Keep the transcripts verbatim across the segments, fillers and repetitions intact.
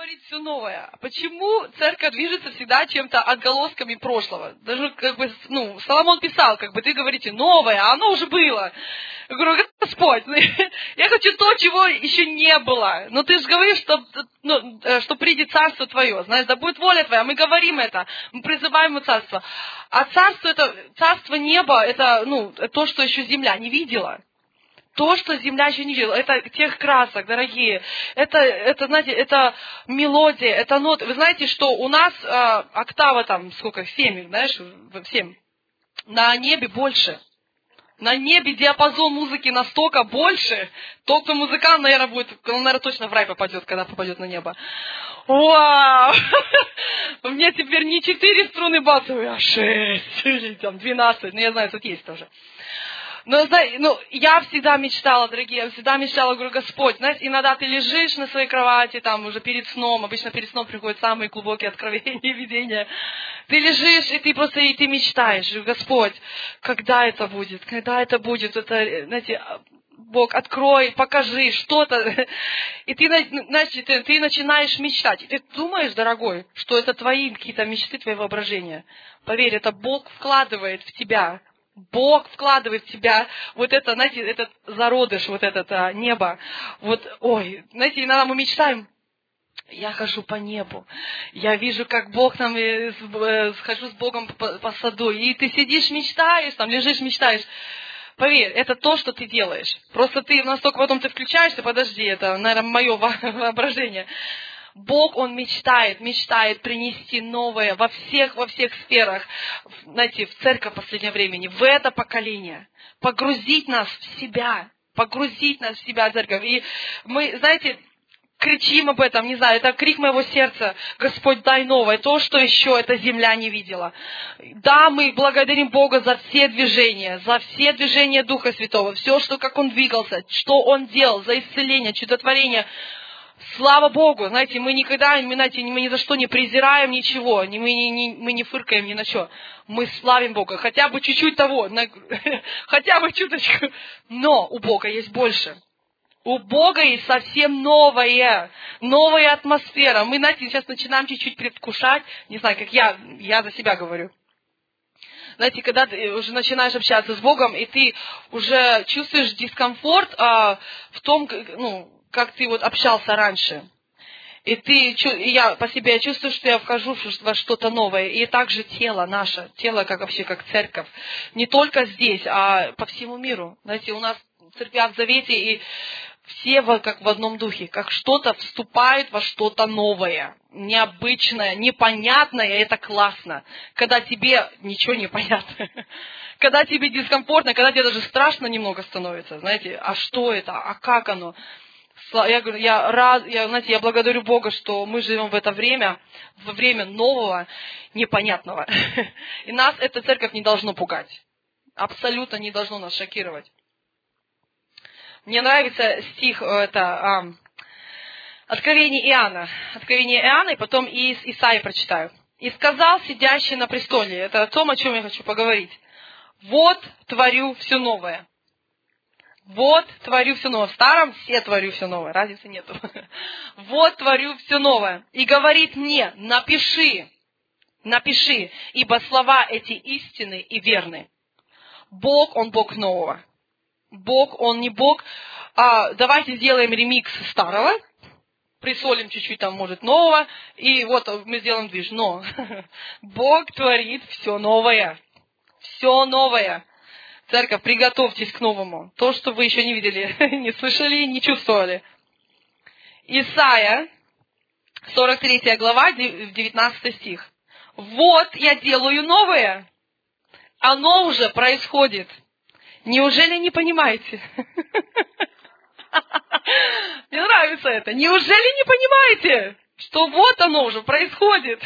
говорить все новое. Почему церковь движется всегда чем-то отголосками прошлого? Даже, как бы, ну, Соломон писал, как бы, ты говорите новое, а оно уже было. Я говорю, Господь, я хочу то, чего еще не было. Но ты же говоришь, что, ну, что придет царство твое, знаешь, да будет воля твоя. Мы говорим это, мы призываем его царство. А царство, это, царство неба, это, ну, то, что еще земля не видела. То, что земля еще не видела, это тех красок, дорогие. Это, это, знаете, это мелодия, это ноты. Вы знаете, что у нас э, октава там, сколько, семь, знаешь, семь. На небе больше. На небе диапазон музыки настолько больше. Тот, кто музыкант, наверное, будет, он, наверное, точно в рай попадет, когда попадет на небо. Вау! Мне теперь не четыре струны басовые, а шесть или там двенадцать. Ну, я знаю, тут есть тоже. Но, знаете, ну, я всегда мечтала, дорогие, я всегда мечтала, говорю, Господь, знаете, иногда ты лежишь на своей кровати, там, уже перед сном, обычно перед сном приходят самые глубокие откровения и видения. Ты лежишь, и ты просто, и ты мечтаешь, Господь, когда это будет, когда это будет, это, знаете, Бог, открой, покажи что-то. И ты, знаете, ты, ты начинаешь мечтать. И ты думаешь, дорогой, что это твои какие-то мечты, твои воображения. Поверь, это Бог вкладывает в тебя. Бог вкладывает в тебя вот это, знаете, этот зародыш, вот это а, небо. Вот, ой, знаете, иногда мы мечтаем, я хожу по небу, я вижу, как Бог там, э, э, схожу с Богом по, по саду, и ты сидишь, мечтаешь, там, лежишь, мечтаешь. Поверь, это то, что ты делаешь. Просто ты настолько потом ты включаешься, подожди, это, наверное, мое воображение. Бог, Он мечтает, мечтает принести новое во всех, во всех сферах, знаете, в церковь последнего времени, в это поколение, погрузить нас в себя, погрузить нас в себя, церковь. И мы, знаете, кричим об этом, не знаю, это крик моего сердца, Господь, дай новое, то, что еще эта земля не видела. Да, мы благодарим Бога за все движения, за все движения Духа Святого, все, что, как Он двигался, что Он делал, за исцеление, чудотворение. Слава Богу, знаете, мы никогда, мы, знаете, мы ни за что не презираем ничего, мы не, не, мы не фыркаем ни на что. Мы славим Бога, хотя бы чуть-чуть того, на, хотя бы чуточку. Но у Бога есть больше. У Бога есть совсем новое, новая атмосфера. Мы, знаете, сейчас начинаем чуть-чуть предвкушать, не знаю, как я, я за себя говорю. Знаете, когда ты уже начинаешь общаться с Богом, и ты уже чувствуешь дискомфорт а, в том, ну, как ты вот общался раньше. И ты, и я по себе я чувствую, что я вхожу во что-то новое. И также тело наше, тело как вообще, как церковь. Не только здесь, а по всему миру. Знаете, у нас в церквях в Завете, и все как в одном духе, как что-то вступает во что-то новое, необычное, непонятное, это классно. Когда тебе ничего не понятно. Когда тебе дискомфортно, когда тебе даже страшно немного становится. Знаете, а что это, а как оно? Я говорю, я рад, я, знаете, я благодарю Бога, что мы живем в это время, во время нового, непонятного. И нас эта церковь не должно пугать. Абсолютно не должно нас шокировать. Мне нравится стих, это а, Откровение Иоанна. Откровение Иоанна, и потом из Исаии прочитаю. «И сказал сидящий на престоле», это о том, о чем я хочу поговорить. «Вот творю все новое». Вот творю все новое. В старом все творю все новое. Разницы нету. Вот творю все новое. И говорит мне, напиши, напиши, ибо слова эти истинны и верны. Бог, Он Бог нового. Бог, Он не Бог. А, давайте сделаем ремикс старого, присолим чуть-чуть там, может, нового, и вот мы сделаем движ. Но Бог творит все новое. Все новое. Церковь, приготовьтесь к новому. То, что вы еще не видели, не слышали, не чувствовали. Исайя, сорок третья глава, девятнадцатый стих. «Вот я делаю новое. Оно уже происходит. Неужели не понимаете?» Мне нравится это. Неужели не понимаете, что вот оно уже происходит?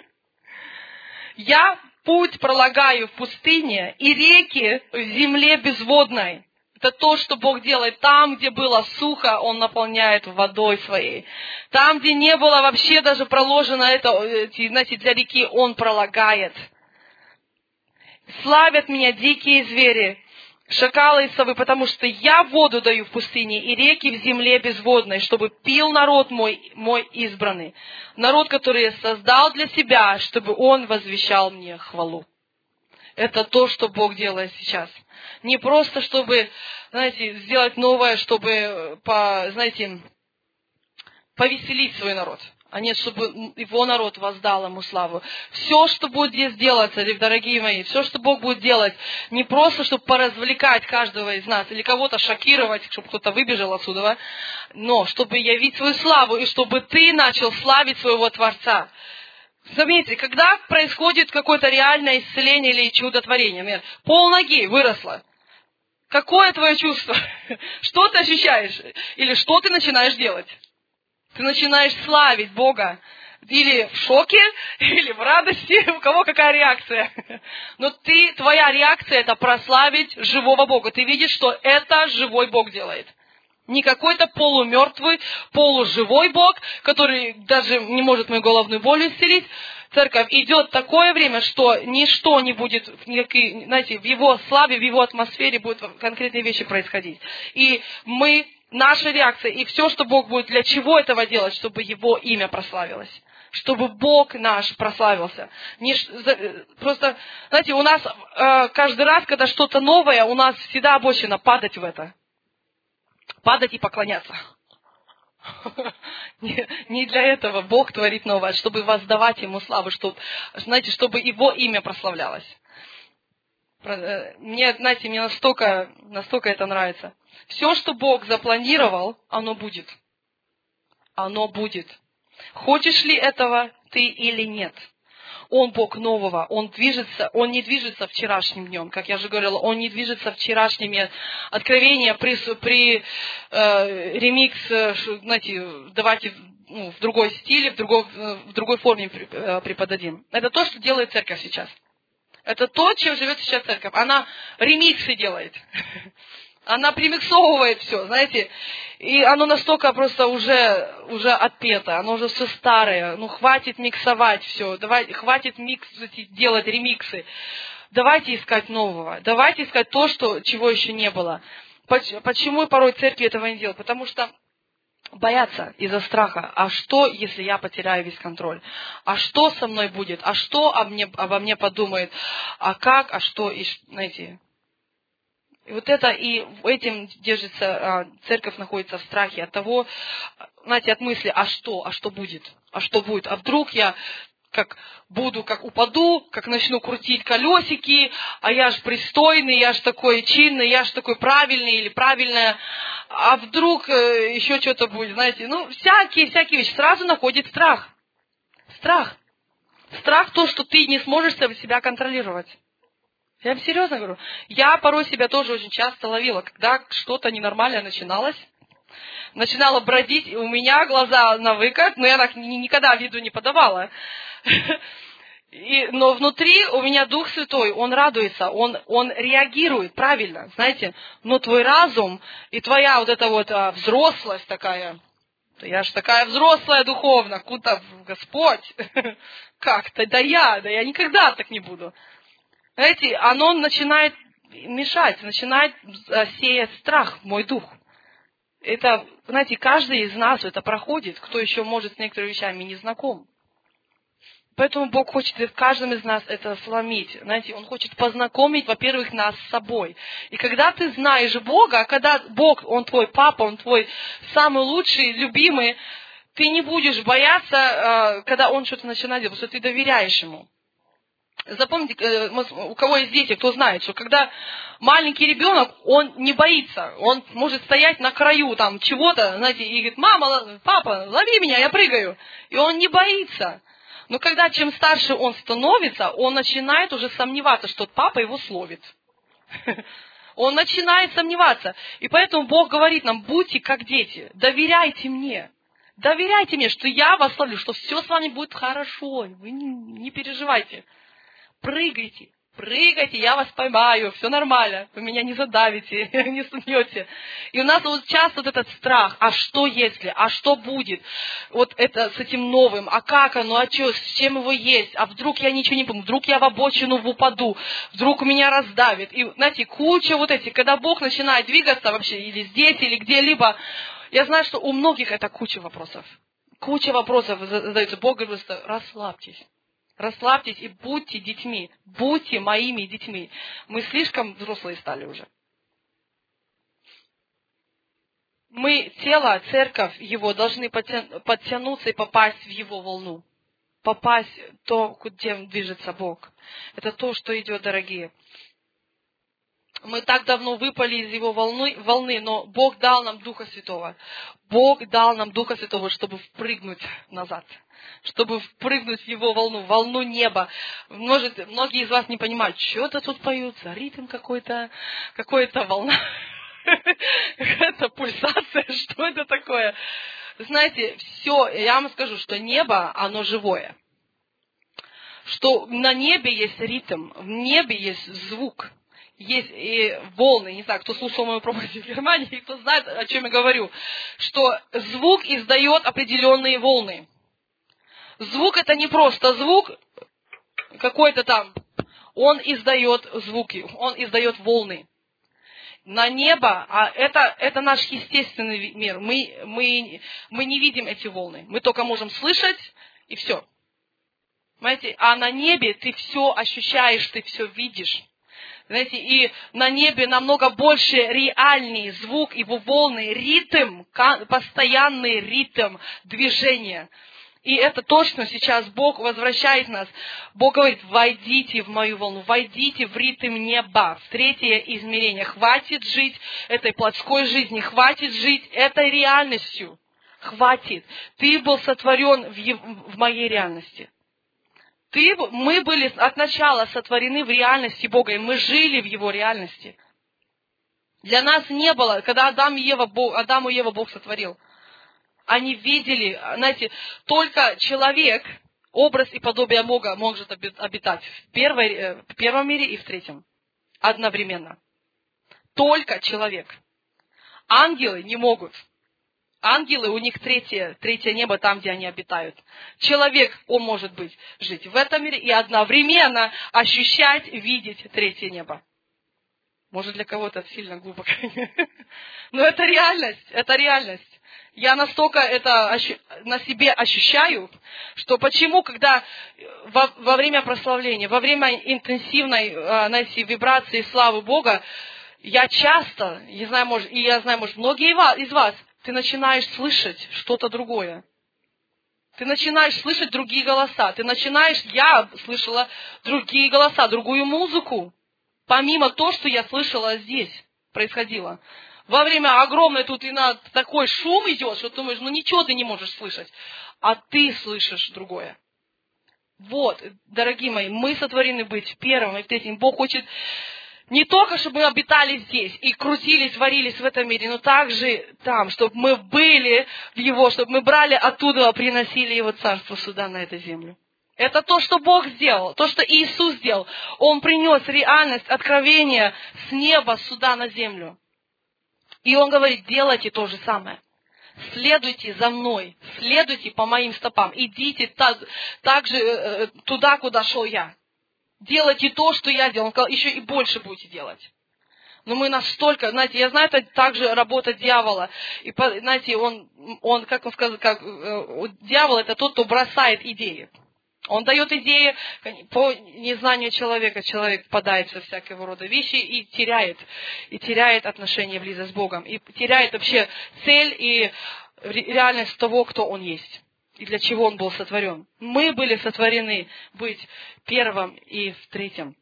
«Я путь пролагаю в пустыне, и реки в земле безводной». Это то, что Бог делает. Там, где было сухо, Он наполняет водой своей. Там, где не было вообще даже проложено это, знаете, для реки, Он пролагает. «Славят меня дикие звери, шакалы и совы, потому что я воду даю в пустыне и реки в земле безводной, чтобы пил народ мой, мой избранный, народ, который я создал для себя, чтобы он возвещал мне хвалу. Это то, что Бог делает сейчас. Не просто, чтобы, знаете, сделать новое, чтобы, по, знаете, повеселить свой народ, а не чтобы его народ воздал ему славу. Все, что будет здесь делаться, дорогие мои, все, что Бог будет делать, не просто, чтобы поразвлекать каждого из нас или кого-то шокировать, чтобы кто-то выбежал отсюда, но чтобы явить свою славу и чтобы ты начал славить своего Творца. Заметьте, когда происходит какое-то реальное исцеление или чудотворение, например, полноги выросло, какое твое чувство? Что ты ощущаешь? Или что ты начинаешь делать? Ты начинаешь славить Бога. Или в шоке, или в радости, у кого какая реакция. Но ты, твоя реакция это прославить живого Бога. Ты видишь, что это живой Бог делает. Не какой-то полумертвый, полуживой Бог, который даже не может мою головную боль исцелить. Церковь, идет такое время, что ничто не будет, никакие, знаете, в его славе, в его атмосфере будут конкретные вещи происходить. И мы, наша реакция, и все, что Бог будет, для чего этого делать, чтобы его имя прославилось. Чтобы Бог наш прославился. Не, просто, знаете, у нас э, каждый раз, когда что-то новое, у нас всегда обочина падать в это. Падать и поклоняться. Не для этого Бог творит новое, чтобы воздавать Ему славу, чтобы, знаете, чтобы Его имя прославлялось. Мне, знаете, мне настолько, настолько это нравится. Все, что Бог запланировал, оно будет. Оно будет. Хочешь ли этого ты или нет? Он Бог нового, Он движется, Он не движется вчерашним днем, как я же говорила, Он не движется вчерашними откровениями при, при э, ремикс, знаете, давайте ну, в другой стиле, в другой, в другой форме преподадим. Это то, что делает церковь сейчас. Это то, чем живет сейчас церковь. Она ремиксы делает. Она примиксовывает все, знаете, и оно настолько просто уже, уже отпето, оно уже все старое, ну хватит миксовать все, давайте, хватит микс, делать ремиксы, давайте искать нового, давайте искать то, что, чего еще не было. Почему порой церкви этого не делают? Потому что боятся из-за страха. А что, если я потеряю весь контроль? А что со мной будет? А что обо мне, обо мне подумает? А как? А что? И, знаете... И вот это, и этим держится, церковь находится в страхе от того, знаете, от мысли, а что, а что будет, а что будет, а вдруг я как буду, как упаду, как начну крутить колесики, а я ж пристойный, я ж такой чинный, я ж такой правильный или правильная, а вдруг еще что-то будет, знаете, ну, всякие, всякие вещи. Сразу находит страх. Страх. Страх то, что ты не сможешь себя контролировать. Я вам серьезно говорю. Я порой себя тоже очень часто ловила, когда что-то ненормальное начиналось. Начинала бродить, и у меня глаза на выкат, но я так никогда виду не подавала. И, но внутри у меня Дух Святой, Он радуется, Он, он реагирует правильно, знаете. Но твой разум и твоя вот эта вот а, взрослость такая, я же такая взрослая духовно, куда Господь, как-то, да я, да я никогда так не буду. Знаете, оно начинает мешать, начинает сеять страх в мой дух. Это, знаете, каждый из нас это проходит, кто еще может с некоторыми вещами не знаком. Поэтому Бог хочет в каждом из нас это сломить. Знаете, Он хочет познакомить, во-первых, нас с собой. И когда ты знаешь Бога, когда Бог, Он твой папа, Он твой самый лучший, любимый, ты не будешь бояться, когда Он что-то начинает делать, потому что ты доверяешь Ему. Запомните, у кого есть дети, кто знает, что когда маленький ребенок, он не боится, он может стоять на краю там чего-то, знаете, и говорит, мама, папа, лови меня, я прыгаю. И он не боится. Но когда чем старше он становится, он начинает уже сомневаться, что папа его словит. Он начинает сомневаться. И поэтому Бог говорит нам, будьте как дети, доверяйте мне. Доверяйте мне, что я вас славлю, что все с вами будет хорошо, вы не, не переживайте. Прыгайте, прыгайте, я вас поймаю, все нормально, вы меня не задавите, не смете. И у нас вот часто вот этот страх, а что если, а что будет, вот это с этим новым, а как оно, а что, с чем его есть, а вдруг я ничего не помню, вдруг я в обочину упаду, вдруг меня раздавит. И, знаете, куча вот этих, когда Бог начинает двигаться вообще, или здесь, или где-либо, я знаю, что у многих это куча вопросов. Куча вопросов задается. Бог говорит, расслабьтесь. Расслабьтесь и будьте детьми. Будьте моими детьми. Мы слишком взрослые стали уже. Мы, тело, церковь его, должны подтянуться и попасть в его волну. Попасть в то, где движется Бог. Это то, что идет, дорогие. Мы так давно выпали из его волны, волны, но Бог дал нам Духа Святого. Бог дал нам Духа Святого, чтобы впрыгнуть назад, чтобы впрыгнуть в его волну, волну неба. Может, многие из вас не понимают, что-то тут поются, ритм какой-то, какая-то волна, какая-то пульсация, что это такое? Знаете, все, я вам скажу, что небо, оно живое. Что на небе есть ритм, в небе есть звук. Есть и волны, не знаю, кто слушал мою проповедь в Германии, кто знает, о чем я говорю, что звук издает определенные волны. Звук это не просто звук какой-то там, он издает звуки, он издает волны. На небо, а это, это наш естественный мир, мы, мы, мы не видим эти волны, мы только можем слышать и все. Понимаете, а на небе ты все ощущаешь, ты все видишь. Знаете, и на небе намного больше реальный звук, его волны, ритм, постоянный ритм движения. И это точно сейчас Бог возвращает нас. Бог говорит, войдите в мою волну, войдите в ритм неба, в третье измерение. Хватит жить этой плотской жизнью, хватит жить этой реальностью. Хватит. Ты был сотворен в, в моей реальности. Ты, мы были от начала сотворены в реальности Бога, и мы жили в Его реальности. Для нас не было, когда Адам и Ева, Бог, Адам и Ева Бог сотворил, они видели, знаете, только человек, образ и подобие Бога может обитать в, первой, в первом мире и в третьем одновременно. Только человек. Ангелы не могут. Ангелы, у них третье, третье небо там, где они обитают. Человек, он может быть, жить в этом мире и одновременно ощущать, видеть третье небо. Может, для кого-то сильно глубоко. Но это реальность, это реальность. Я настолько это на себе ощущаю, что почему, когда во, во время прославления, во время интенсивной, знаете, вибрации славы Бога, я часто, я знаю, может, и я знаю, может, многие из вас, ты начинаешь слышать что-то другое. Ты начинаешь слышать другие голоса. Ты начинаешь, я слышала другие голоса, другую музыку. Помимо того, что я слышала здесь, происходило. Во время огромной тут и на такой шум идет, что ты думаешь, ну ничего ты не можешь слышать. А ты слышишь другое. Вот, дорогие мои, мы сотворены быть в первом и в третьем. Бог хочет не только, чтобы мы обитали здесь и крутились, варились в этом мире, но также там, чтобы мы были в Его, чтобы мы брали оттуда, приносили Его Царство сюда, на эту землю. Это то, что Бог сделал, то, что Иисус сделал. Он принес реальность, откровения с неба сюда на землю. И Он говорит, делайте то же самое. Следуйте за мной, следуйте по моим стопам, идите так, так же э, туда, куда шел я. Делайте то, что я делал. Он сказал, еще и больше будете делать. Но мы настолько, знаете, я знаю, это также работа дьявола. И, знаете, он, он как он сказал, как, э, дьявол это тот, кто бросает идеи. Он дает идеи по незнанию человека. Человек впадает во всякого рода вещи и теряет, и теряет отношения близость с Богом. И теряет вообще цель и реальность того, кто он есть. И для чего он был сотворен. Мы были сотворены быть первым и в третьем.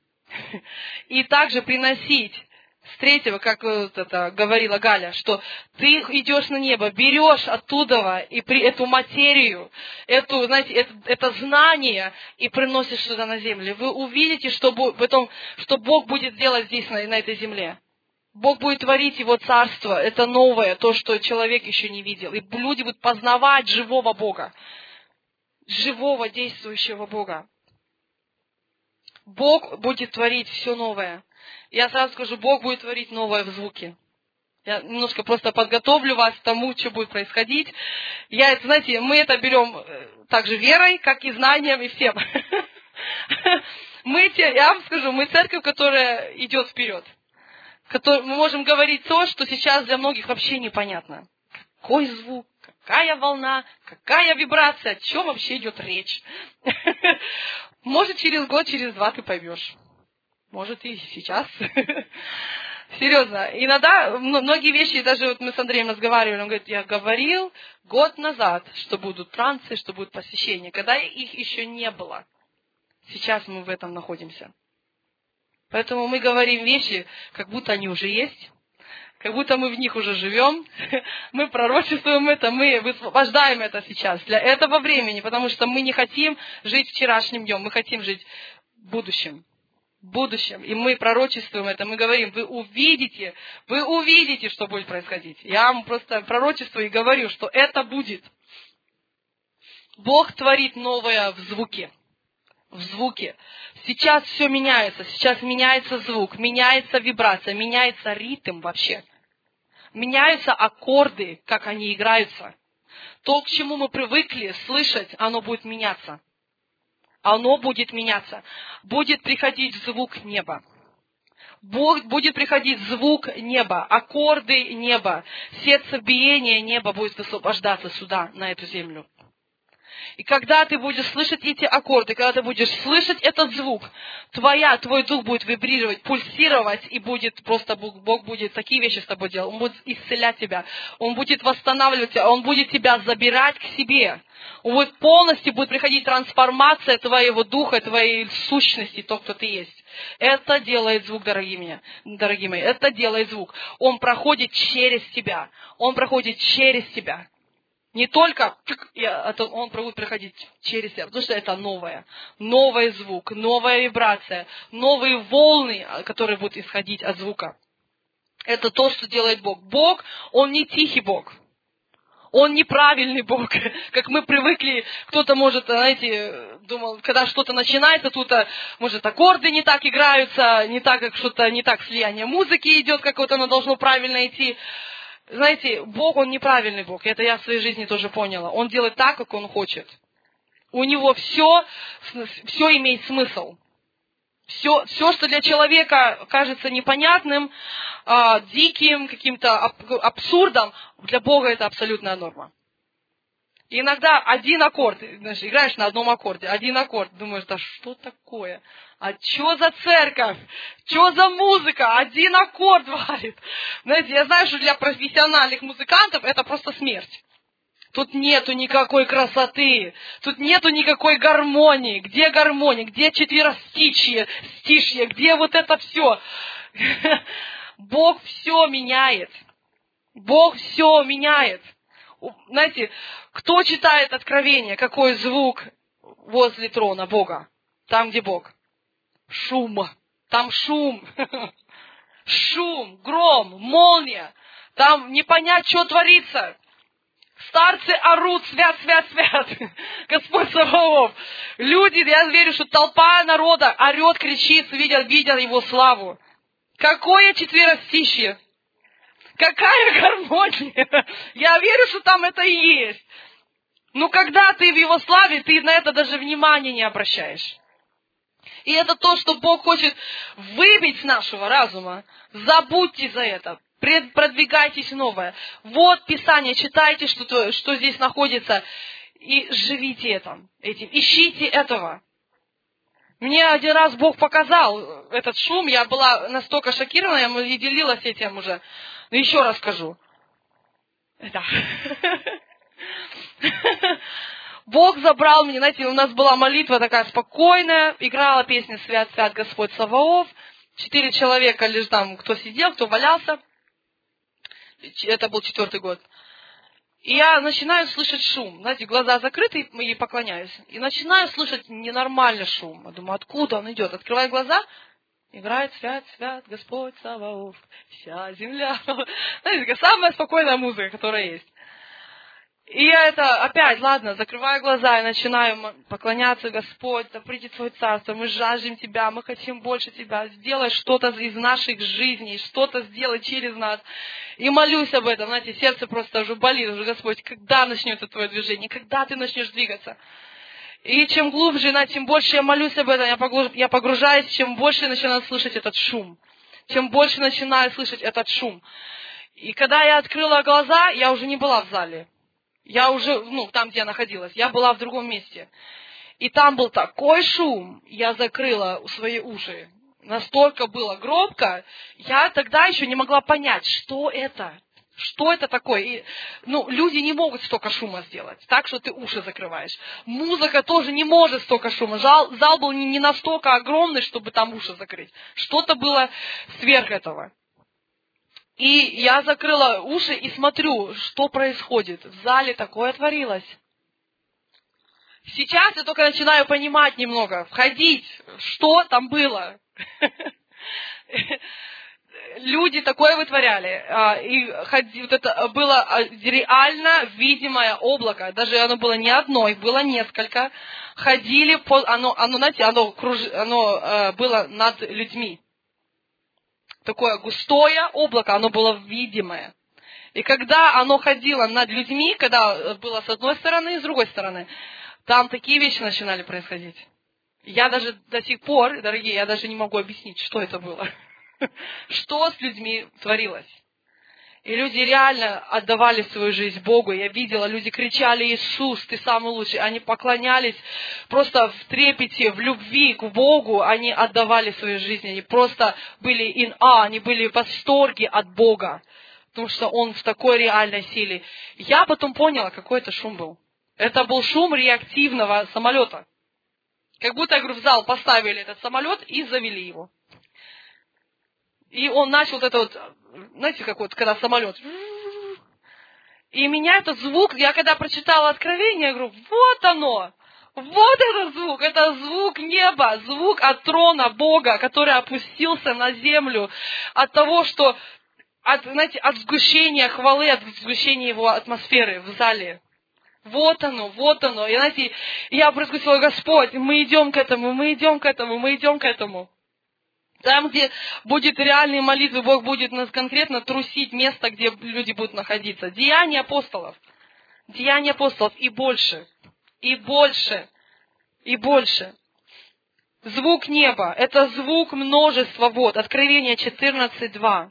И также приносить с третьего, как вот это говорила Галя, что ты идешь на небо, берешь оттуда и при, эту материю, эту, знаете, это, это знание и приносишь сюда на землю. Вы увидите, что, потом, что Бог будет делать здесь, на, на этой земле. Бог будет творить Его царство. Это новое, то, что человек еще не видел. И люди будут познавать живого Бога. Живого, действующего Бога. Бог будет творить все новое. Я сразу скажу, Бог будет творить новое в звуке. Я немножко просто подготовлю вас к тому, что будет происходить. Я, это, знаете, мы это берем также верой, как и знанием, и всем. Мы, я вам скажу, мы церковь, которая идет вперед. Мы можем говорить то, что сейчас для многих вообще непонятно. Какой звук, какая волна, какая вибрация, о чем вообще идет речь. Может, через год, через два ты поймешь. Может, и сейчас. Серьезно. Иногда многие вещи, даже вот мы с Андреем разговаривали, он говорит, я говорил год назад, что будут трансы, что будут посещения, когда их еще не было. Сейчас мы в этом находимся. Поэтому мы говорим вещи, как будто они уже есть, как будто мы в них уже живем. Мы пророчествуем это, мы высвобождаем это сейчас для этого времени, потому что мы не хотим жить вчерашним днем, мы хотим жить будущим. будущем. И мы пророчествуем это, мы говорим, вы увидите, вы увидите, что будет происходить. Я вам просто пророчествую и говорю, что это будет. Бог творит новое в звуке. В звуке. Сейчас все меняется, сейчас меняется звук, меняется вибрация, меняется ритм вообще. Меняются аккорды, как они играются. То, к чему мы привыкли слышать, оно будет меняться. Оно будет меняться. Будет приходить звук неба. Будет приходить звук неба, аккорды неба, сердцебиение неба будет высвобождаться сюда, на эту землю. И когда ты будешь слышать эти аккорды, когда ты будешь слышать этот звук, твоя, твой дух будет вибрировать, пульсировать, и будет просто Бог, Бог будет такие вещи с тобой делать. Он будет исцелять тебя, Он будет восстанавливать тебя, Он будет тебя забирать к себе. Он будет полностью будет приходить трансформация твоего духа, твоей сущности, то, кто ты есть. Это делает звук, дорогие мои, дорогие мои, это делает звук. Он проходит через тебя, Он проходит через тебя. Не только, он будет проходить через себя, потому что это новое. Новый звук, новая вибрация, новые волны, которые будут исходить от звука. Это то, что делает Бог. Бог, Он не тихий Бог. Он неправильный Бог, как мы привыкли. Кто-то может, знаете, думал, когда что-то начинается, тут, может, аккорды не так играются, не так, как что-то, не так слияние музыки идет, как вот оно должно правильно идти. Знаете, Бог, Он неправильный Бог. Это я в своей жизни тоже поняла. Он делает так, как Он хочет. У Него все, все имеет смысл. Все, все, что для человека кажется непонятным, э, диким, каким-то абсурдом, для Бога это абсолютная норма. И иногда один аккорд, знаешь, играешь на одном аккорде, один аккорд, думаешь, да что такое? А что за церковь? Что за музыка? Один аккорд варит. Знаете, я знаю, что для профессиональных музыкантов это просто смерть. Тут нету никакой красоты, тут нету никакой гармонии. Где гармония? Где четверостичье, стишье? Где вот это все? Бог все меняет. Бог все меняет. Знаете, кто читает Откровение, какой звук возле трона Бога? Там, где Бог. Шум. Там шум. Шум, гром, молния. Там не понять, что творится. Старцы орут, свят, свят, свят. Господь Саваоф. Люди, я верю, что толпа народа орет, кричит, видя, видя Его славу. Какое четверостишье. Какая гармония! Я верю, что там это и есть. Но когда ты в Его славе, ты на это даже внимания не обращаешь. И это то, что Бог хочет выбить с нашего разума. Забудьте за это. Продвигайтесь в новое. Вот Писание, читайте, что, что здесь находится, и живите этим, этим. Ищите этого. Мне один раз Бог показал этот шум, я была настолько шокирована, я и делилась этим уже. Но еще раз скажу. Да. Бог забрал меня, знаете, у нас была молитва такая спокойная, играла песня «Свят, свят Господь Саваоф». Четыре человека лишь там, кто сидел, кто валялся. Это был четвертый год. И я начинаю слышать шум. Знаете, глаза закрыты, и поклоняюсь. И начинаю слышать ненормальный шум. Я думаю, откуда он идет? Открываю глаза, играет «Свят, свят Господь Саваоф, вся земля». Знаете, такая самая спокойная музыка, которая есть. И я это опять, ладно, закрываю глаза и начинаю поклоняться: Господь, да придет Твое Царство, мы жаждем Тебя, мы хотим больше Тебя, сделай что-то из наших жизней, что-то сделай через нас. И молюсь об этом, знаете, сердце просто уже болит, уже: Господь, когда начнется Твое движение, когда Ты начнешь двигаться? И чем глубже, знаете, тем больше я молюсь об этом, я погружаюсь, чем больше я начинаю слышать этот шум, чем больше начинаю слышать этот шум. И когда я открыла глаза, я уже не была в зале. Я уже, ну, там, где я находилась, я была в другом месте. И там был такой шум, я закрыла свои уши. Настолько было громко, я тогда еще не могла понять, что это, что это такое. И, ну, люди не могут столько шума сделать, так что ты уши закрываешь. Музыка тоже не может столько шума. Зал, зал был не, не настолько огромный, чтобы там уши закрыть. Что-то было сверх этого. И я закрыла уши и смотрю, что происходит. В зале такое творилось. Сейчас я только начинаю понимать немного, входить, что там было. Люди такое вытворяли. И вот это было реально видимое облако. Даже оно было не одно, их было несколько. Ходили, по, оно, оно, знаете, оно, круж, оно было над людьми. Такое густое облако, оно было видимое. И когда оно ходило над людьми, когда было с одной стороны и с другой стороны, там такие вещи начинали происходить. Я даже до сих пор, дорогие, я даже не могу объяснить, что это было. Что с людьми творилось. И люди реально отдавали свою жизнь Богу. Я видела, люди кричали: Иисус, Ты самый лучший. Они поклонялись просто в трепете, в любви к Богу. Они отдавали свою жизнь. Они просто были in awe, они были в восторге от Бога. Потому что Он в такой реальной силе. Я потом поняла, какой это шум был. Это был шум реактивного самолета. Как будто, я говорю, в зал поставили этот самолет и завели его. И он начал вот это вот, знаете, как вот, когда самолет. И меня этот звук, я когда прочитала Откровение, я говорю: вот оно, вот этот звук, это звук неба, звук от трона Бога, который опустился на землю, от того, что, от, знаете, от сгущения хвалы, от сгущения его атмосферы в зале. Вот оно, вот оно. И, знаете, я произнесла: Господь, мы идем к этому, мы идем к этому, мы идем к этому. Там, где будет реальные молитвы, Бог будет нас конкретно трусить место, где люди будут находиться. Деяния апостолов. Деяния апостолов и больше. И больше. И больше. Звук неба. Это звук множества вод. Откровение четырнадцать два.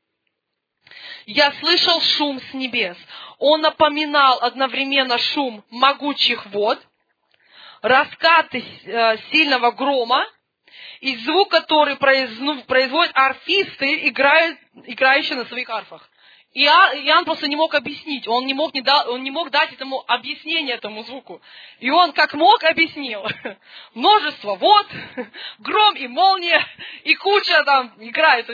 Я слышал шум с небес. Он напоминал одновременно шум могучих вод, раскаты сильного грома, и звук, который производят арфисты, играют, играющие на своих арфах. И Иоанн просто не мог объяснить, он не мог, не да, он не мог дать этому объяснение этому звуку. И он как мог объяснил. Множество вод, гром и молния, и куча там играет.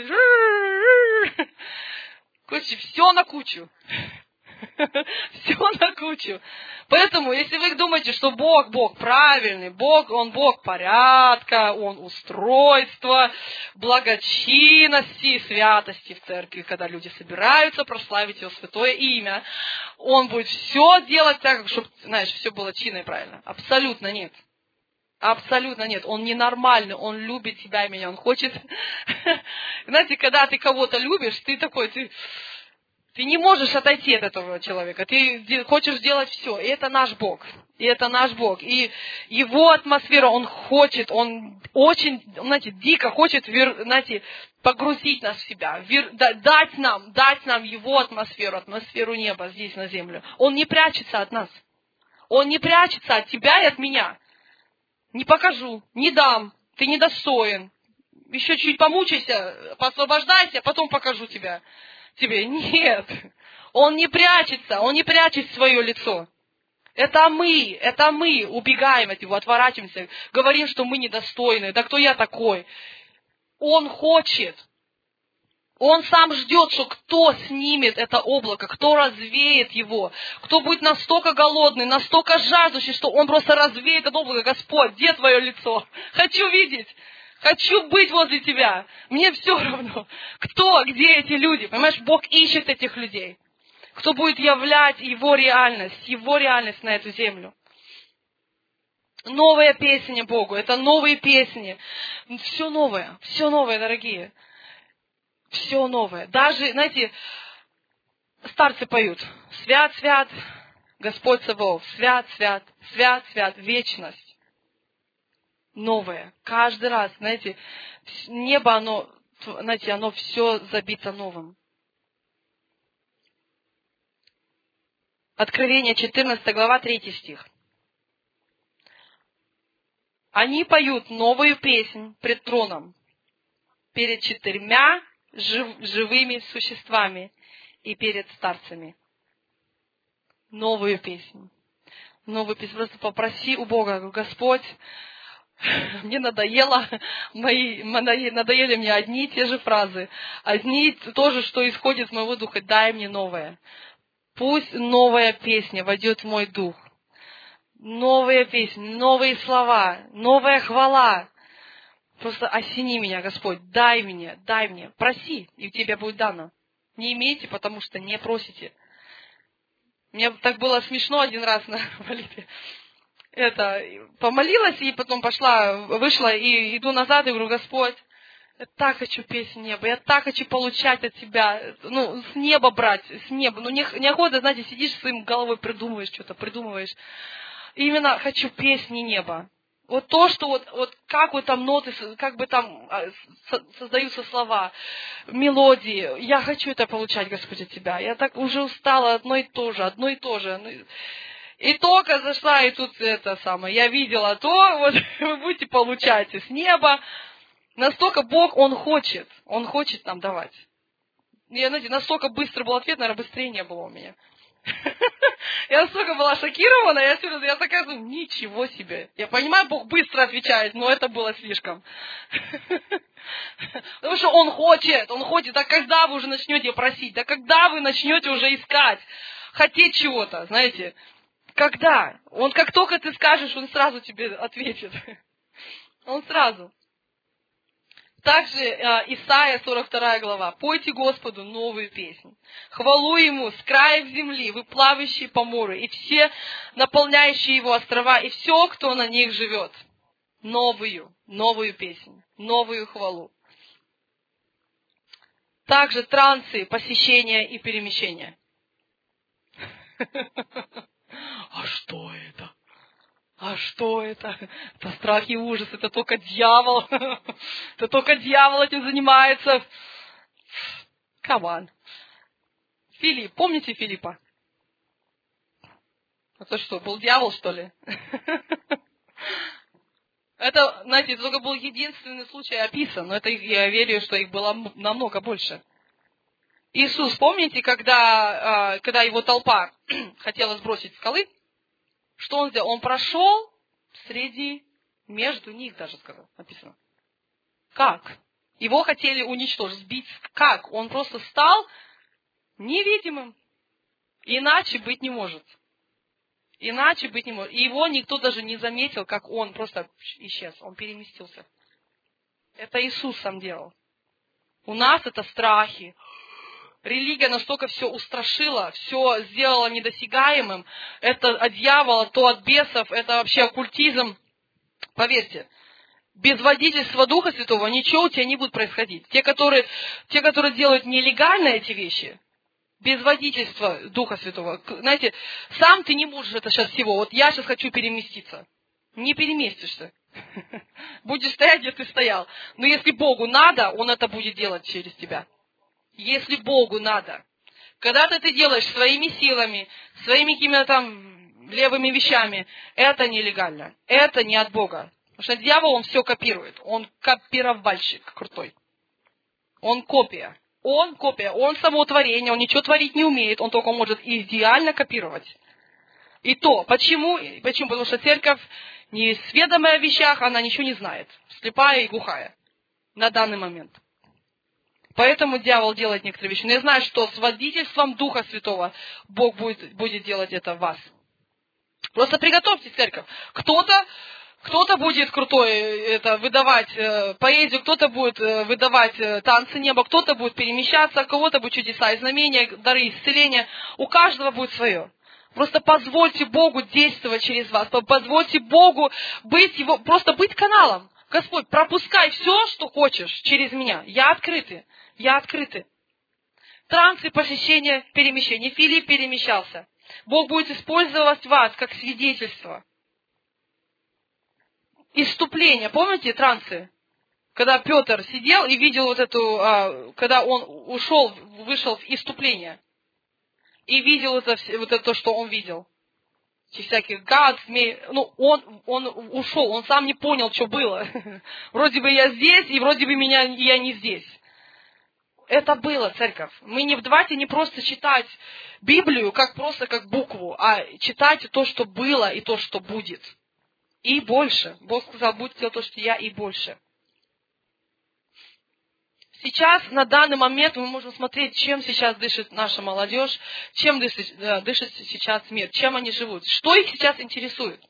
Короче, все на кучу. Все на кучу. Поэтому, если вы думаете, что Бог, Бог правильный, Бог, Он Бог порядка, Он устройства, благочинности, святости в церкви, когда люди собираются прославить Его святое имя, Он будет все делать так, чтобы, знаешь, все было чинно и правильно. Абсолютно нет. Абсолютно нет. Он ненормальный, Он любит тебя и меня, Он хочет... Знаете, когда ты кого-то любишь, ты такой, ты... Ты не можешь отойти от этого человека. Ты хочешь сделать все. И это наш Бог. И это наш Бог. И Его атмосфера, Он хочет, Он очень, знаете, дико хочет, знаете, погрузить нас в себя. Дать нам, дать нам Его атмосферу, атмосферу неба здесь на землю. Он не прячется от нас. Он не прячется от тебя и от меня. Не покажу, не дам, ты недостоин. Еще чуть помучайся, посвобождайся, потом покажу тебя. Тебе. Нет. Он не прячется, он не прячет свое лицо. Это мы, это мы убегаем от него, отворачиваемся, говорим, что мы недостойны. Да кто я такой? Он хочет. Он сам ждет, что кто снимет это облако, кто развеет его, кто будет настолько голодный, настолько жаждущий, что он просто развеет это облако. Господь, где твое лицо? Хочу видеть. Хочу быть возле тебя. Мне все равно, кто, где эти люди. Понимаешь, Бог ищет этих людей. кто будет являть Его реальность, Его реальность на эту землю. Новая песня Богу, это новые песни. Все новое, все новое, дорогие. Все новое. Даже, знаете, старцы поют. Свят, свят, Господь Саваоф. Свят, свят, свят, свят, вечность. Новое. Каждый раз, знаете, небо, оно, знаете, оно все забито новым. Откровение четырнадцатая глава, третий стих. Они поют новую песнь пред троном, перед четырьмя жив, живыми существами и перед старцами. Новую песню. Новую песню. Просто попроси у Бога, Господь, мне надоело, мои, надоели мне одни и те же фразы, одни то же, что исходит из моего духа, дай мне новое. Пусть новая песня войдет в мой дух. Новые песни, новые слова, новая хвала. Просто осени меня, Господь, дай мне, дай мне. Проси, и у тебя будет дано. Не имейте, потому что не просите. Мне так было смешно один раз на молитве. Это, помолилась, и потом пошла, вышла, и иду назад, и говорю, Господь, я так хочу песнь неба, я так хочу получать от Тебя, ну, с неба брать, с неба. Ну, неохота, знаете, сидишь своим головой, придумываешь что-то, придумываешь. Именно хочу песни неба. Вот то, что вот, вот как вот там ноты, как бы там создаются слова, мелодии. Я хочу это получать, Господь, от Тебя. Я так уже устала одно и то же, одно и то же. И только зашла, и тут это самое, я видела то, вот вы будете получать с неба. Настолько Бог, Он хочет, Он хочет нам давать. Я, знаете, настолько быстро был ответ, наверное, быстрее не было у меня. Я настолько была шокирована, я, я такая, ну, ничего себе. Я понимаю, Бог быстро отвечает, но это было слишком. Потому что Он хочет, Он хочет. А когда вы уже начнете просить? Да когда вы начнете уже искать? Хотеть чего-то, знаете? Когда? Он как только ты скажешь, Он сразу тебе ответит. Он сразу. Также Исайя сорок вторая глава. «Пойте Господу новую песню. Хвалу Ему с краев земли, вы плавающие по морю, и все наполняющие Его острова, и все, кто на них живет». Новую, новую песню, новую хвалу. Также трансы, посещения и перемещения. А что это? А что это? Это страх и ужас, это только дьявол. Это только дьявол этим занимается. Come on. Филипп, помните Филиппа? Это что, был дьявол, что ли? Это, знаете, это только был единственный случай описан, но это я верю, что их было намного больше. Иисус, помните, когда, когда его толпа хотела сбросить с скалы? Что он сделал? Он прошел среди, между них даже сказал, написано. Как? Его хотели уничтожить, сбить. Как? Он просто стал невидимым. Иначе быть не может. Иначе быть не может. И его никто даже не заметил, как он просто исчез. Он переместился. Это Иисус сам делал. У нас это страхи. Религия настолько все устрашила, все сделала недосягаемым. Это от дьявола, то от бесов, это вообще оккультизм. Поверьте, без водительства Духа Святого ничего у тебя не будет происходить. Те, которые, те, которые делают нелегально эти вещи, без водительства Духа Святого, знаете, сам ты не можешь это сейчас всего. Вот я сейчас хочу переместиться. Не переместишься. Будешь стоять, где ты стоял. Но если Богу надо, Он это будет делать через тебя. Если Богу надо. Когда ты это делаешь своими силами, своими какими-то там левыми вещами, это нелегально. Это не от Бога. Потому что дьявол, он все копирует. Он копировальщик крутой. Он копия. Он копия. Он само творение. Он ничего творить не умеет. Он только может идеально копировать. И то. Почему? Почему? Потому что церковь, несведомая о вещах, она ничего не знает. Слепая и глухая. На данный момент. Поэтому дьявол делает некоторые вещи. Но я знаю, что с водительством Духа Святого Бог будет, будет делать это в вас. Просто приготовьте церковь. Кто-то, Кто-то будет крутой это, выдавать э, поэзию, кто-то будет э, выдавать э, танцы неба, кто-то будет перемещаться, у кого-то будут чудеса и знамения, дары исцеления. У каждого будет свое. Просто позвольте Богу действовать через вас. Позвольте Богу быть его, просто быть каналом. Господь, пропускай все, что хочешь через меня. Я открытый. Я открытый. Трансы, посещения, перемещения. Филипп перемещался. Бог будет использовать вас как свидетельство. Исступление. Помните трансы? Когда Петр сидел и видел вот эту, а, когда он ушел, вышел в исступление. И видел это, вот это, что он видел. Всяких гад, змей. Ну, он, он ушел, он сам не понял, что было. Вроде бы я здесь, и вроде бы меня, я не здесь. Это было, церковь. Мы не, давайте не просто читать Библию, как просто как букву, а читайте то, что было, и то, что будет. И больше. Бог сказал, будьте делать то, что я, и больше. Сейчас, на данный момент, мы можем смотреть, чем сейчас дышит наша молодежь, чем дышит, дышит сейчас мир, чем они живут, что их сейчас интересует.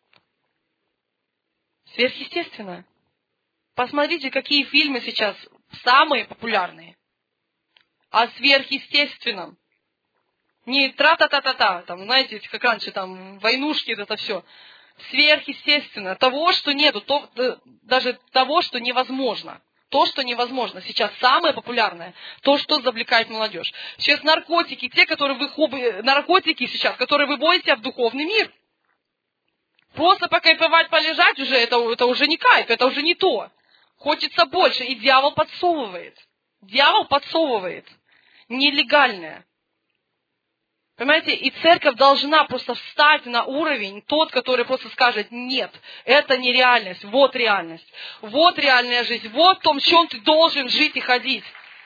Сверхъестественное. Посмотрите, какие фильмы сейчас самые популярные. О сверхъестественном. Не тра-та-та-та-та, там, знаете, как раньше, там, войнушки, это все. Сверхъестественно. Того, что нету, то, даже того, что невозможно. То, что невозможно. Сейчас самое популярное. То, что завлекает молодежь. Сейчас наркотики, те, которые вы, наркотики сейчас, которые выводите в духовный мир. Просто покайфовать, полежать уже, это, это уже не кайф, это уже не то. Хочется больше, и дьявол подсовывает. Дьявол подсовывает. Нелегальное. Понимаете, и церковь должна просто встать на уровень, тот, который просто скажет, нет, это не реальность, вот реальность, вот реальная жизнь, вот в том, в чем ты должен жить и ходить.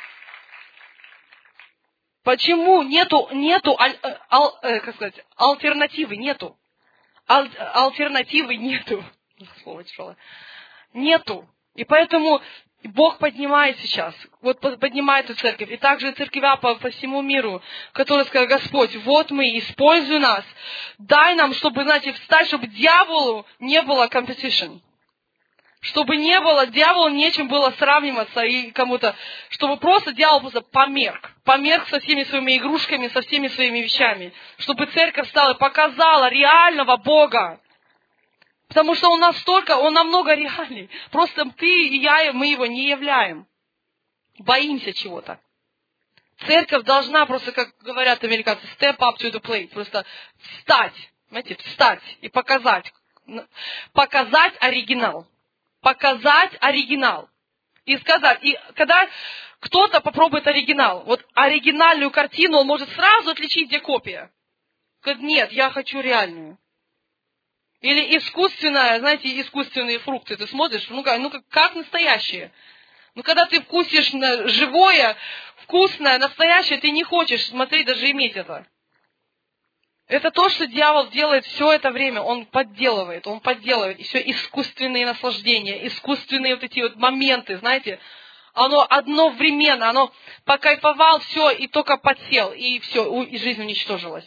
Почему нету, нету аль, ал, э, как сказать, альтернативы, нету. Аль, альтернативы нету. Слово тяжелое. Нету. И поэтому Бог поднимает сейчас, вот поднимает эту церковь, и также церквя по, по всему миру, которые сказали, Господь, вот мы, используй нас, дай нам, чтобы, знаете, встать, чтобы дьяволу не было competition, чтобы не было, дьяволу нечем было сравниваться и кому-то, чтобы просто дьявол просто померк, померк со всеми своими игрушками, со всеми своими вещами, чтобы церковь стала и показала реального Бога. Потому что он настолько, он намного реальней. Просто ты и я, мы его не являем. Боимся чего-то. Церковь должна просто, как говорят американцы, step up to the plate. Просто встать, знаете, встать и показать. Показать оригинал. Показать оригинал. И сказать, и когда кто-то попробует оригинал, вот оригинальную картину, он может сразу отличить, где копия. Говорит, нет, я хочу реальную. Или искусственное, знаете, искусственные фрукты. Ты смотришь, ну как, ну как, как настоящие. Ну когда ты вкусишь живое, вкусное, настоящее, ты не хочешь смотреть, даже иметь это. Это то, что дьявол делает все это время. Он подделывает, он подделывает. И все искусственные наслаждения, искусственные вот эти вот моменты, знаете. Оно одновременно, оно покайфовал, все, и только подсел, и все, и жизнь уничтожилась.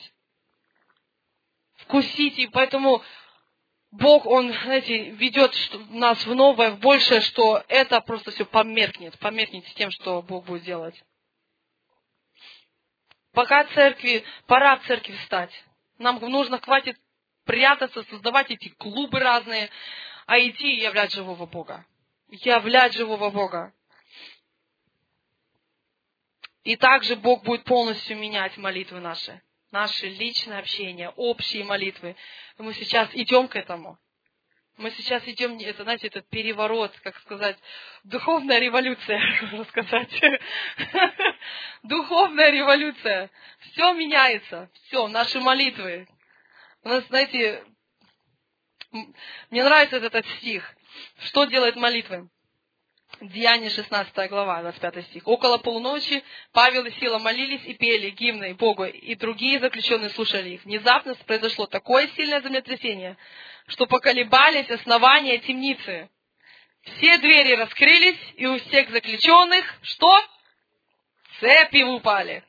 Вкусите, поэтому Бог, Он, знаете, ведет нас в новое, в большее, что это просто все померкнет, померкнет с тем, что Бог будет делать. Пока церкви, пора в церкви встать. Нам нужно, хватит прятаться, создавать эти клубы разные, а идти и являть живого Бога. Являть живого Бога. И также Бог будет полностью менять молитвы наши. Наши личные общения, общие молитвы. И мы сейчас идем к этому. Мы сейчас идем, это, знаете, этот переворот, как сказать, духовная революция, можно сказать. Духовная революция. Все меняется. Все, наши молитвы. У нас, знаете, мне нравится этот стих. Что делает молитвы? Деяния шестнадцатая глава, двадцать пятый стих. Около полуночи Павел и Сила молились и пели гимны Богу, и другие заключенные слушали их. Внезапно произошло такое сильное землетрясение, что поколебались основания темницы. Все двери раскрылись, и у всех заключенных, что? Цепи упали.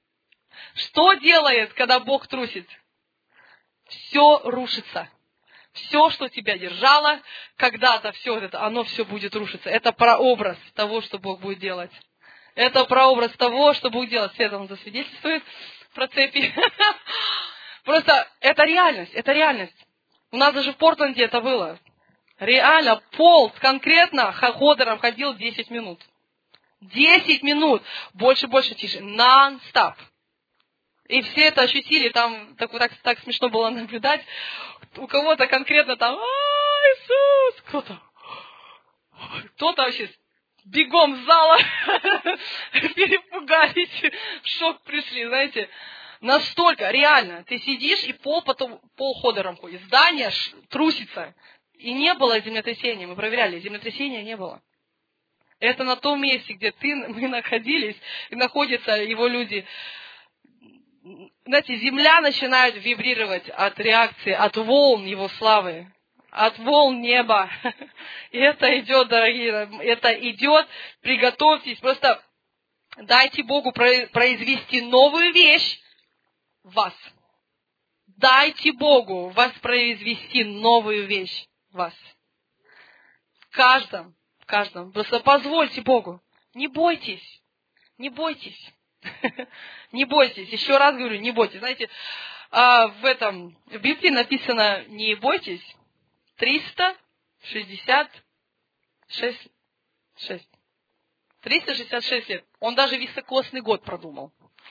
Что делает, когда Бог трусит? Все рушится. Все, что тебя держало, когда-то все это, оно все будет рушиться. Это прообраз того, что Бог будет делать. Это прообраз того, что Бог делает. Свет он засвидетельствует про цепи. Просто это реальность, это реальность. У нас даже в Портленде это было. Реально, пол конкретно ходором ходил десять минут. десять минут. Больше, больше, тише. Нон-стоп. И все это ощутили, там так, так, так смешно было наблюдать. У кого-то конкретно там, а, Иисус, кто-то, кто-то вообще бегом с зала, перепугались, в шок пришли, знаете. Настолько, реально, ты сидишь, и пол потом, пол ходором ходит, здание трусится. И не было землетрясения, мы проверяли, землетрясения не было. Это на том месте, где ты, мы находились, и находятся его люди. Знаете, земля начинает вибрировать от реакции, от волн его славы, от волн неба. И это идет, дорогие, это идет, приготовьтесь, просто дайте Богу произвести новую вещь в вас. Дайте Богу воспроизвести новую вещь в вас. В каждом, в каждом. Просто позвольте Богу. Не бойтесь, не бойтесь. Не бойтесь. Еще раз говорю, не бойтесь. Знаете, в этом, в Библии написано, не бойтесь, триста шестьдесят шесть, шесть. триста шестьдесят шесть лет. Он даже високосный год продумал.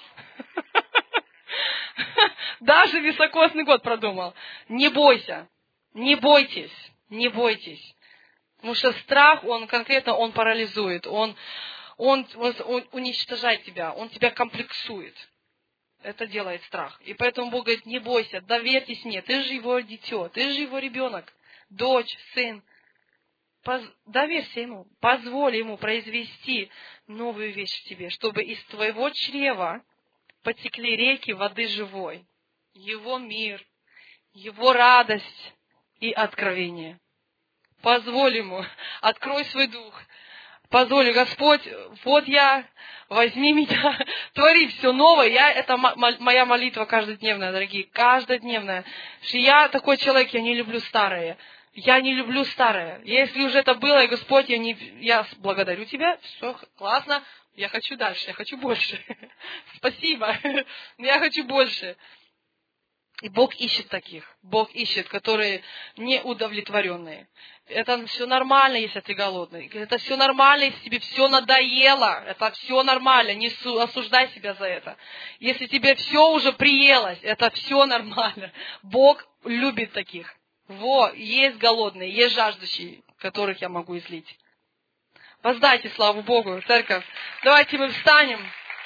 Даже високосный год продумал. Не бойся. Не бойтесь. Не бойтесь. Потому что страх, он конкретно, он парализует. Он, он, он уничтожает тебя. Он тебя комплексует. Это делает страх. И поэтому Бог говорит, не бойся, доверьтесь мне. Ты же его дитё. Ты же его ребенок. Дочь, сын. Поз... Доверься ему. Позволь ему произвести новую вещь в тебе. Чтобы из твоего чрева потекли реки воды живой. Его мир, Его радость и откровение. Позволь Ему, открой свой дух. Позволь, Господь, вот я, возьми меня, твори все новое. Я, это моя молитва каждодневная, дорогие, каждодневная. Что я такой человек, я не люблю старое. Я не люблю старое. Если уже это было, и Господь, я, не, я благодарю Тебя, все классно, я хочу дальше, я хочу больше. Спасибо, но я хочу больше. И Бог ищет таких. Бог ищет, которые не удовлетворенные. Это все нормально, если ты голодный. Это все нормально, если тебе все надоело. Это все нормально, не осуждай себя за это. Если тебе все уже приелось, это все нормально. Бог любит таких. Во, есть голодные, есть жаждущие, которых я могу излить. Воздайте славу Богу, церковь. Давайте мы встанем.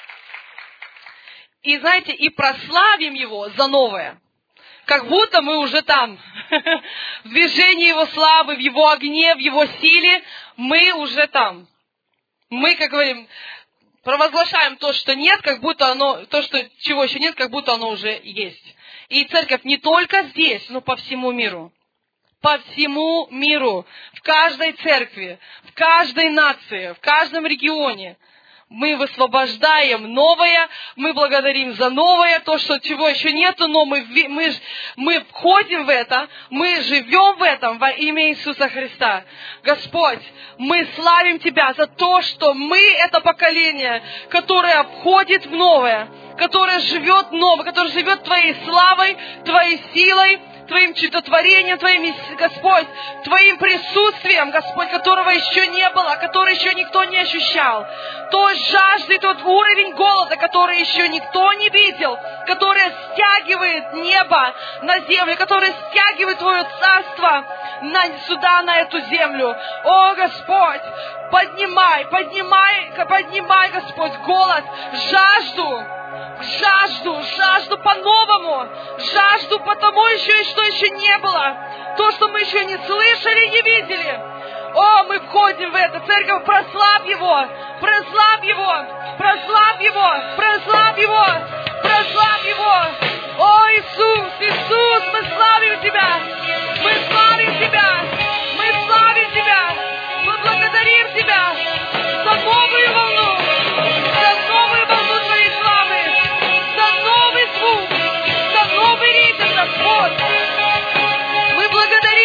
И знаете, и прославим Его за новое. Как будто мы уже там. В движении Его славы, в Его огне, в Его силе мы уже там. Мы, как говорим, провозглашаем то, что нет, как будто оно, то, что, чего еще нет, как будто оно уже есть. И церковь не только здесь, но по всему миру. По всему миру. В каждой церкви, в каждой нации, в каждом регионе. Мы высвобождаем новое, мы благодарим за новое, то, что чего еще нету, но мы, мы, мы входим в это, мы живем в этом во имя Иисуса Христа. Господь, мы славим Тебя за то, что мы это поколение, которое входит в новое, которое живет в новое, которое живет Твоей славой, Твоей силой, Твоим чудотворением, Твоим, Господь, Твоим присутствием, Господь, которого еще не было, который еще никто не ощущал. Той жажды, тот уровень голода, который еще никто не видел, который стягивает небо на землю, который стягивает Твое царство на, сюда, на эту землю. О, Господь, поднимай, поднимай, поднимай, Господь, голод, жажду, жажду, жажду по-новому, жажду по тому еще, что еще не было, то, что мы еще не слышали, не видели. О, мы входим в это, церковь, прославь Его, прославь Его, прославь Его, прославь Его, прославь Его. О, Иисус, Иисус, мы славим Тебя, мы славим Тебя, мы славим Тебя, мы благодарим Тебя за новую волну, за новую волну Твоей славы, за новый звук, за новый ритм, Господь. Мы благодарим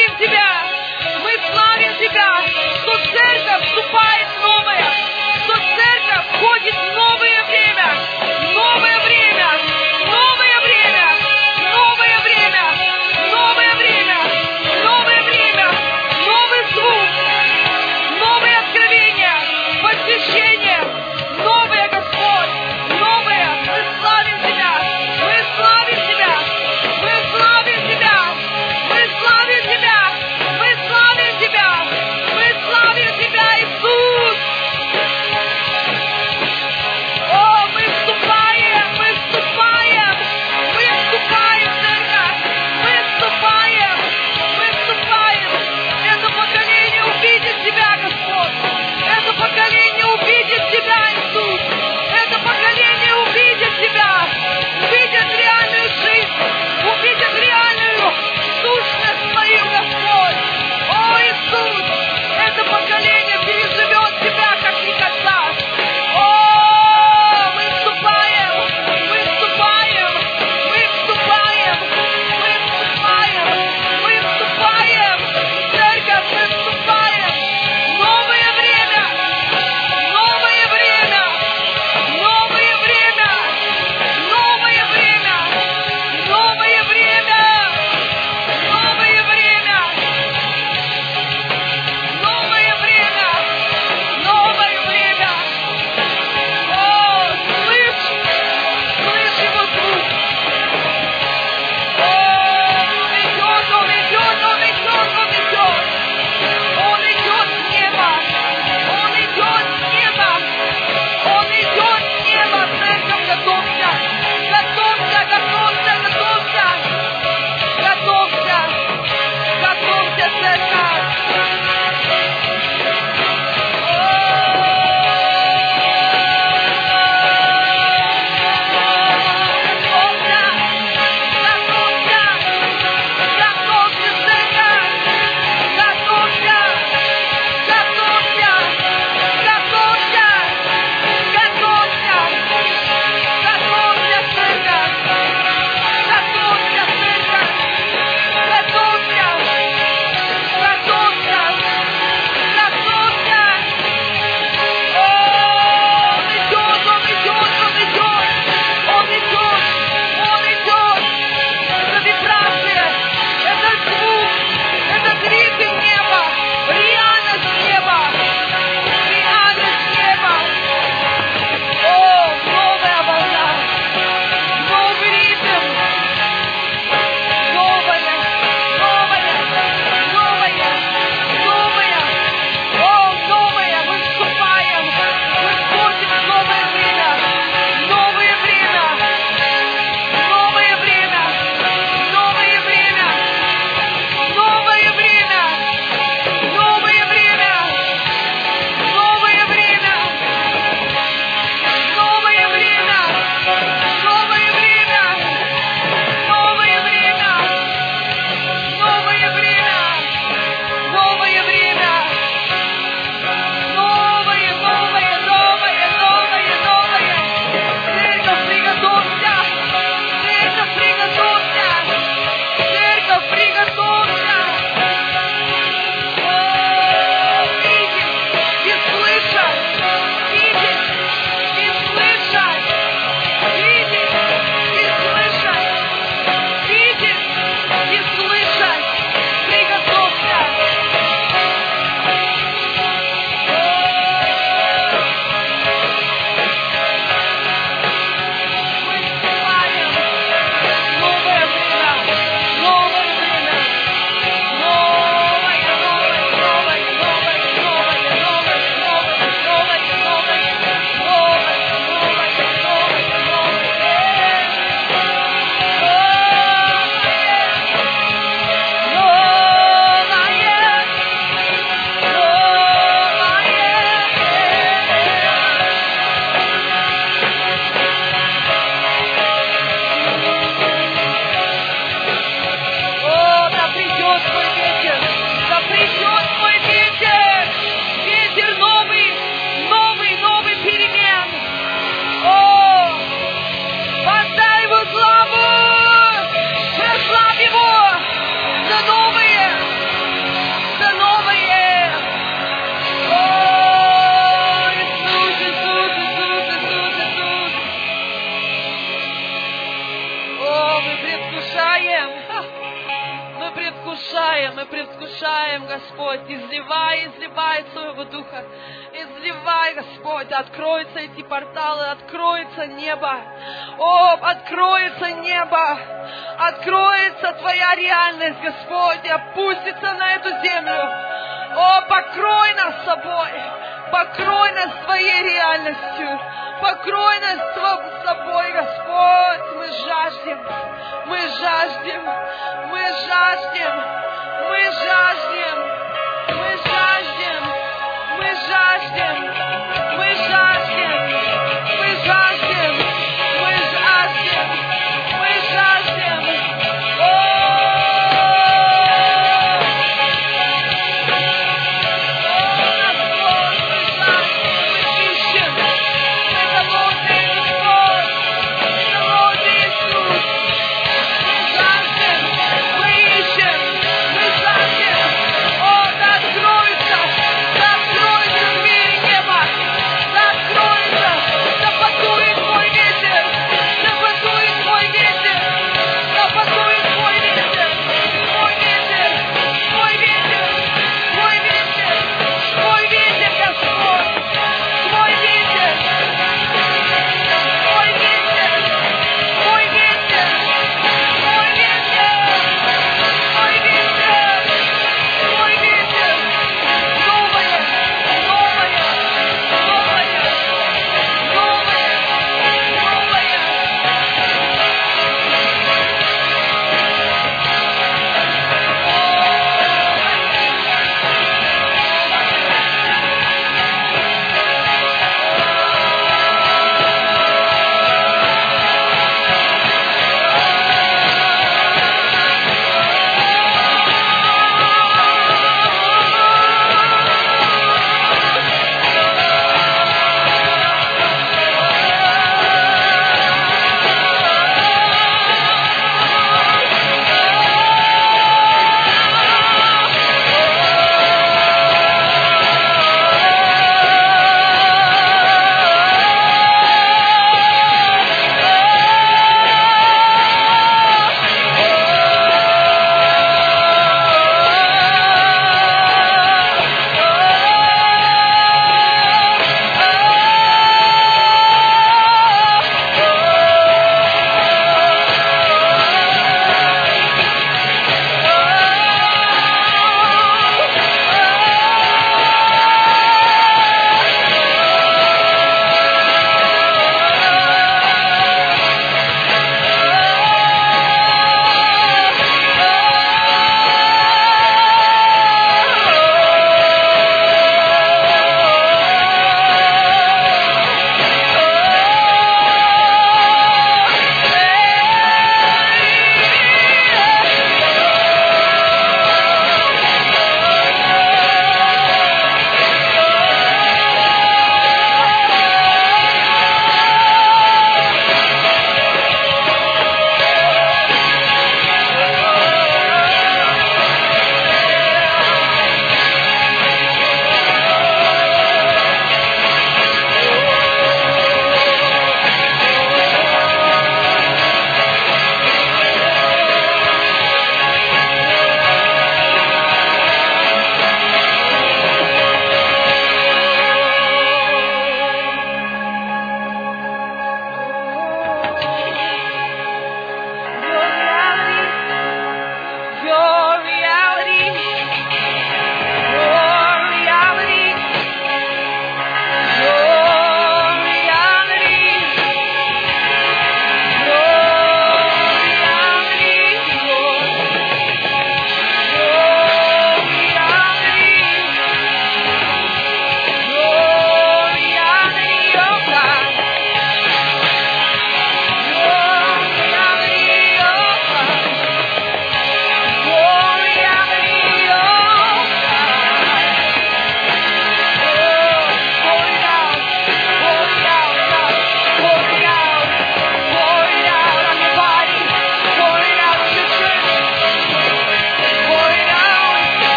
предвкушаем, Господь, изливай, изливай Своего Духа, изливай, Господь, откроются эти порталы, откроется небо, о, откроется небо, откроется Твоя реальность, Господь, и опустится на эту землю, о, покрой нас собой, покрой нас Твоей реальностью, покрой нас собой, Господь, мы жаждем, мы жаждем, мы жаждем, мы жаждем, мы жаждем, мы жаждем, мы жаждем, мы жаждем, мы жаждем, мы жаждем. Мы ищем, мы жаждем.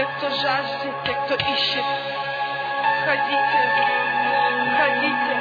те, кто жаждет, те, кто ищет. Входите, входите.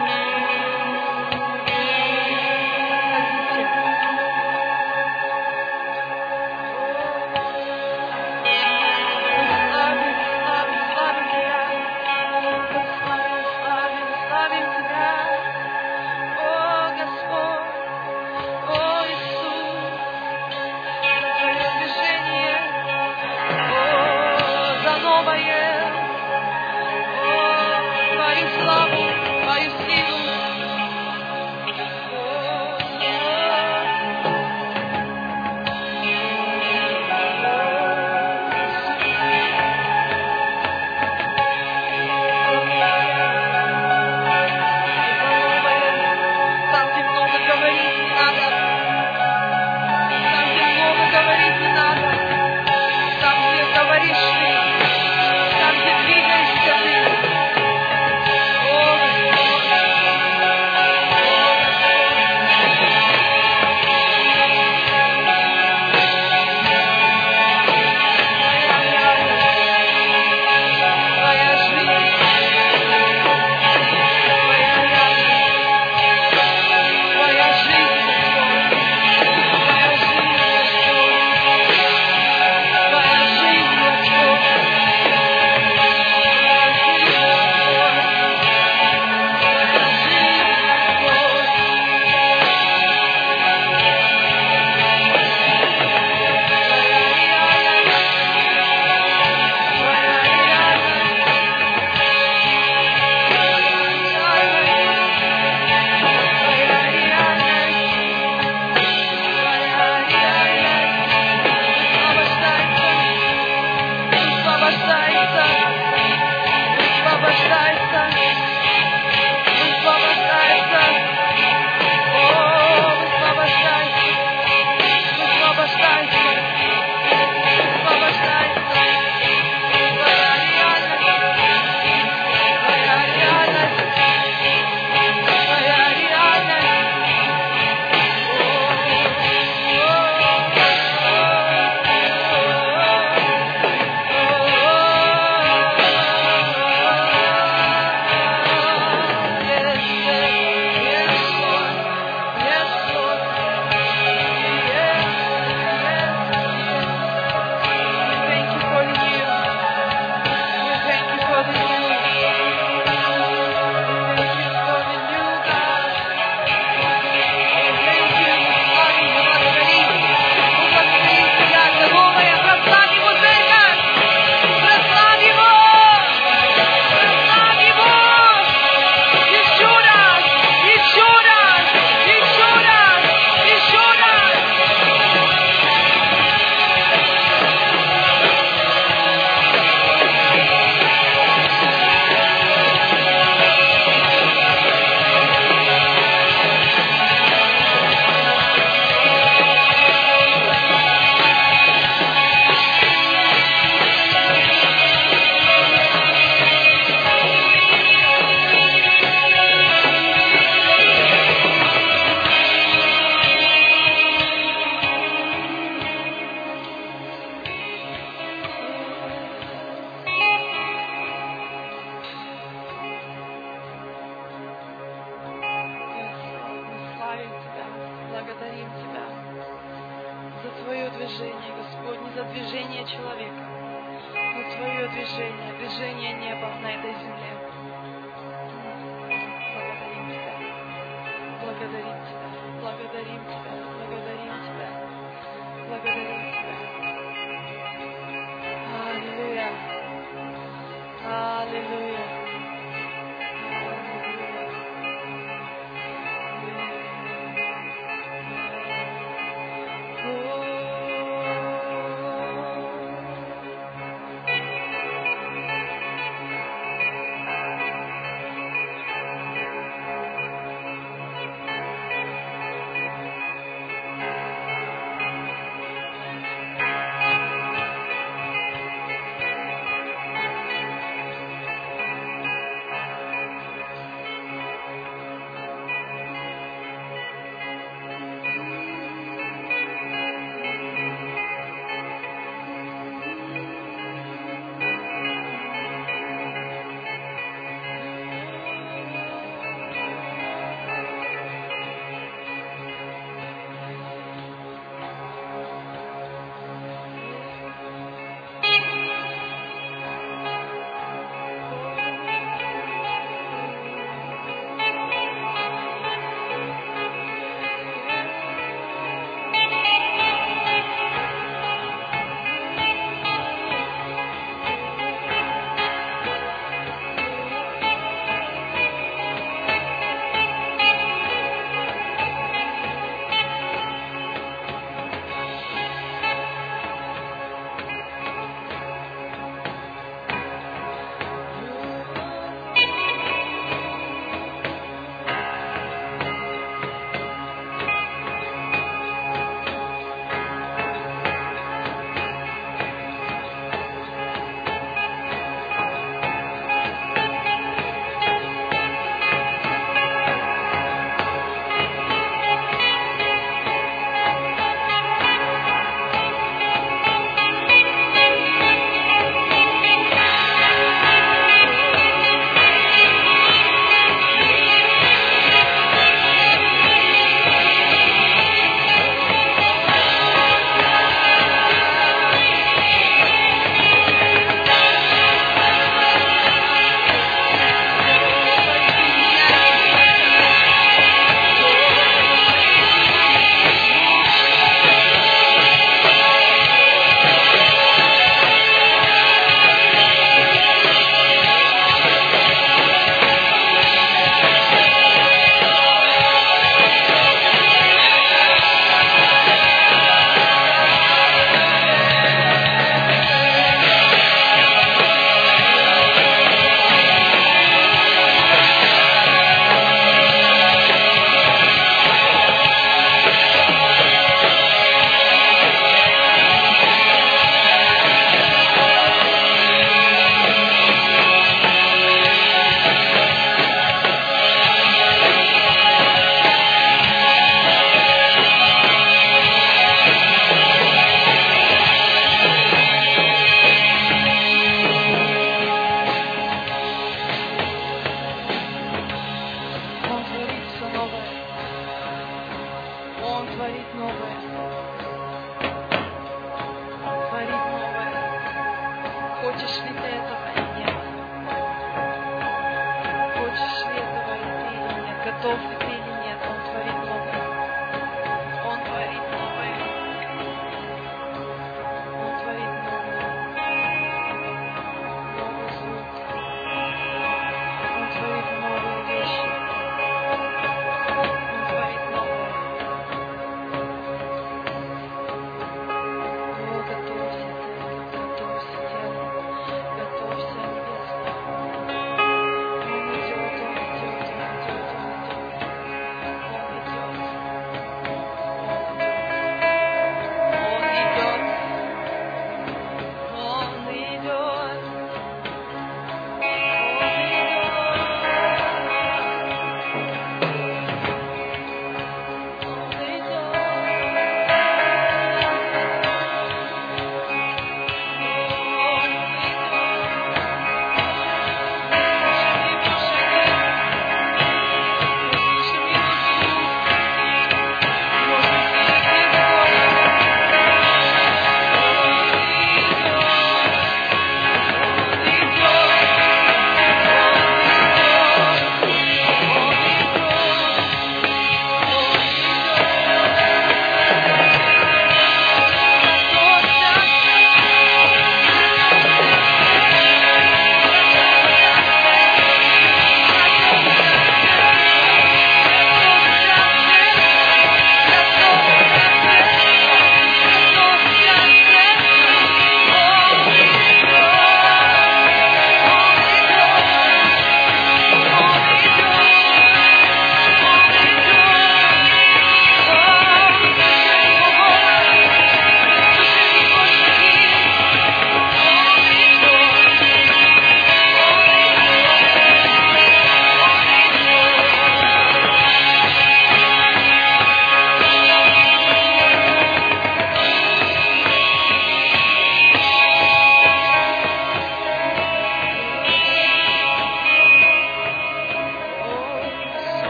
Он творит новое.